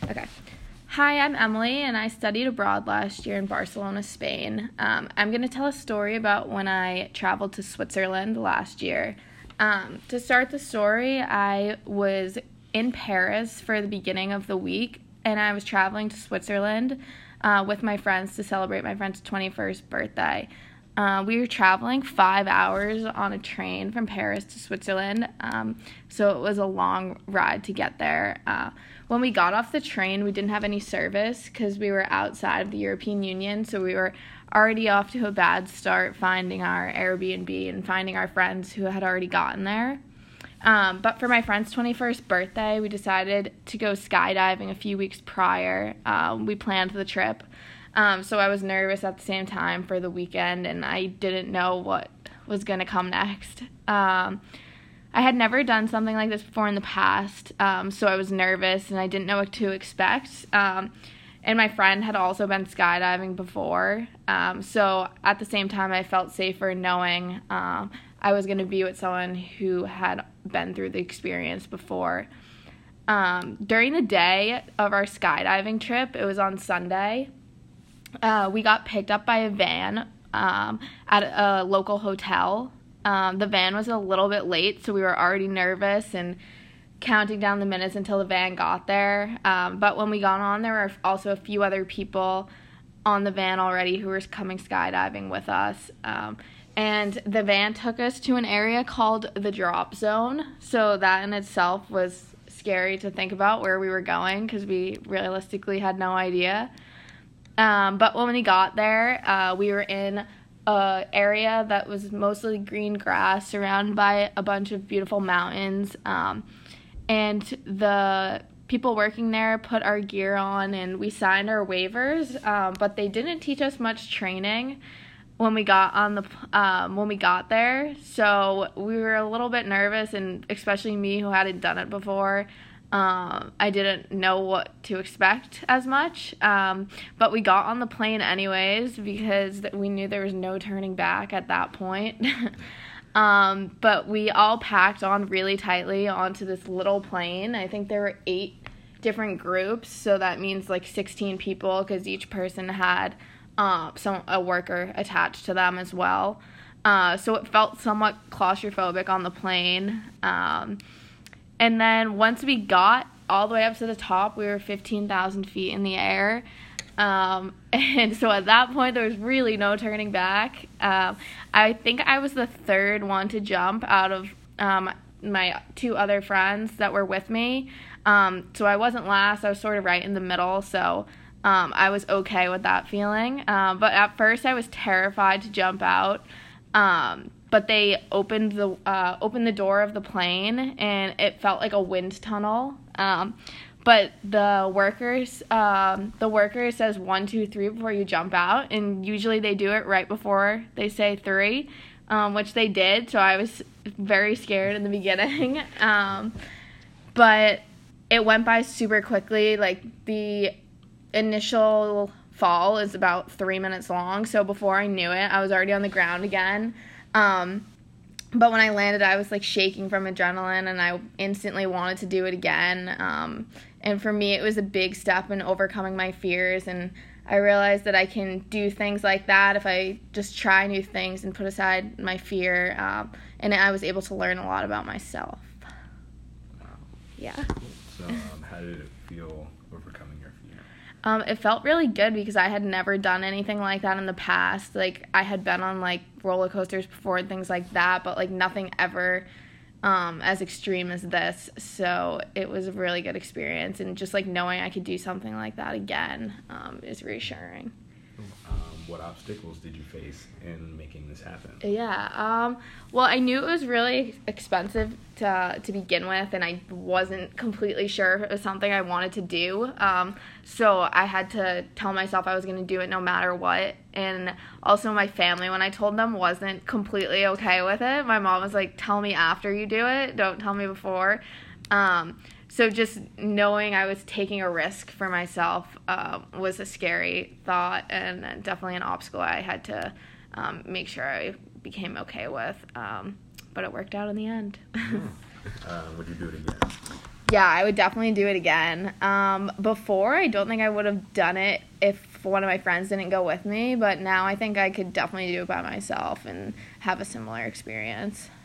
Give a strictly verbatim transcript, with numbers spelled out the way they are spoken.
Okay. Hi, I'm Emily, and I studied abroad last year in Barcelona, Spain. Um, I'm going to tell a story about when I traveled to Switzerland last year. Um, to start the story, I was in Paris for the beginning of the week, and I was traveling to Switzerland uh, with my friends to celebrate my friend's twenty-first birthday. Uh, we were traveling five hours on a train from Paris to Switzerland, um, so it was a long ride to get there. Uh, when we got off the train, we didn't have any service because we were outside of the European Union, so we were already off to a bad start finding our Airbnb and finding our friends who had already gotten there. Um, but for my friend's twenty-first birthday, we decided to go skydiving a few weeks prior. Um, we planned the trip. Um, so I was nervous at the same time for the weekend, and I didn't know what was going to come next. Um, I had never done something like this before in the past, um, so I was nervous, and I didn't know what to expect. Um, and my friend had also been skydiving before, um, so at the same time, I felt safer knowing um, I was going to be with someone who had been through the experience before. Um, during the day of our skydiving trip, it was on Sunday, Uh, we got picked up by a van um, at a local hotel. Um, the van was a little bit late, so we were already nervous and counting down the minutes until the van got there. Um, but when we got on, there were also a few other people on the van already who were coming skydiving with us. Um, and the van took us to an area called the Drop Zone, so that in itself was scary to think about where we were going because we realistically had no idea. Um, but when we got there, uh, we were in an area that was mostly green grass surrounded by a bunch of beautiful mountains. Um, and the people working there put our gear on and we signed our waivers, um, but they didn't teach us much training when we got on the um, when we got there. So we were a little bit nervous, and especially me who hadn't done it before. Um, I didn't know what to expect as much, um, but we got on the plane anyways because we knew there was no turning back at that point. um, but we all packed on really tightly onto this little plane. I think there were eight different groups, so that means like sixteen people because each person had uh, some a worker attached to them as well. Uh, so it felt somewhat claustrophobic on the plane. Um, And then once we got all the way up to the top, we were fifteen thousand feet in the air. Um, and so at that point, there was really no turning back. Um, I think I was the third one to jump out of um, my two other friends that were with me. Um, so I wasn't last. I was sort of right in the middle. So um, I was okay with that feeling. Um, but at first, I was terrified to jump out. Um, But they opened the uh, opened the door of the plane, and it felt like a wind tunnel. Um, but the workers um, the worker says one, two, three before you jump out, and usually they do it right before they say three, um, which they did. So I was very scared in the beginning, um, but it went by super quickly. Like the initial fall is about three minutes long, so before I knew it, I was already on the ground again. Um, but when I landed, I was like shaking from adrenaline, and I instantly wanted to do it again. Um, and for me, it was a big step in overcoming my fears, and I realized that I can do things like that if I just try new things and put aside my fear. Um, and I was able to learn a lot about myself. Wow. Yeah. So, um, how did it feel overcoming your fear? Um, it felt really good because I had never done anything like that in the past. Like, I had been on, like, roller coasters before and things like that, but, like, nothing ever um, as extreme as this. So it was a really good experience, and just, like, knowing I could do something like that again um, is reassuring. Um, what obstacles did you face in making this happen? Yeah, um, well, I knew it was really expensive to to begin with, and I wasn't completely sure if it was something I wanted to do, um, so I had to tell myself I was going to do it no matter what. And also my family, when I told them, wasn't completely okay with it. My mom was like, tell me after you do it, don't tell me before. Um, so just knowing I was taking a risk for myself uh, was a scary thought, and definitely an obstacle I had to um, make sure I became okay with. Um, but it worked out in the end. uh, would you do it again? Yeah, I would definitely do it again. Um, before, I don't think I would have done it if one of my friends didn't go with me, but now I think I could definitely do it by myself and have a similar experience.